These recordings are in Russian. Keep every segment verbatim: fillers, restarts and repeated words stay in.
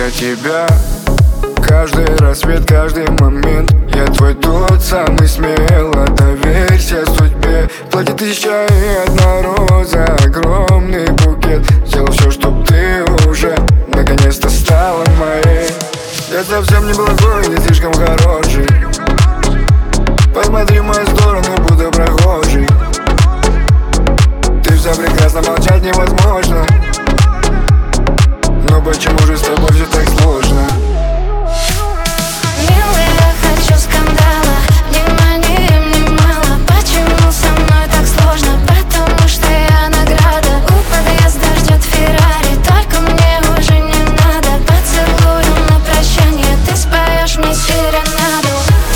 для тебя. Каждый рассвет, каждый момент, я твой тот самый смело. Доверься судьбе. Платье тысяча и одна роза, огромный букет. Сделал все, чтоб ты уже наконец-то стала моей. Я совсем не благой, не слишком хороший. Посмотри в мою сторону, будто прохожий. Ты вся прекрасна, молчать невозможно. Но почему же с тобой все так сложно? Милый, я хочу скандала, внимания мне мало. Почему со мной так сложно? Потому что я награда. У подъезда ждет Феррари, только мне уже не надо. Поцелую на прощание, ты споешь мне серенаду.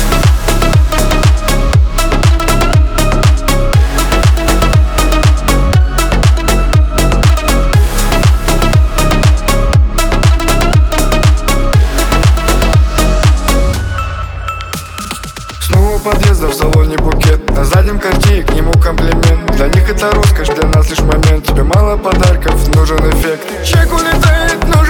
Снова у подъезда, в салоне букет. На заднем корте, к нему комплимент. Для них это роскошь, для нас лишь момент. Тебе мало подарков, нужен эффект. Чек улетает, но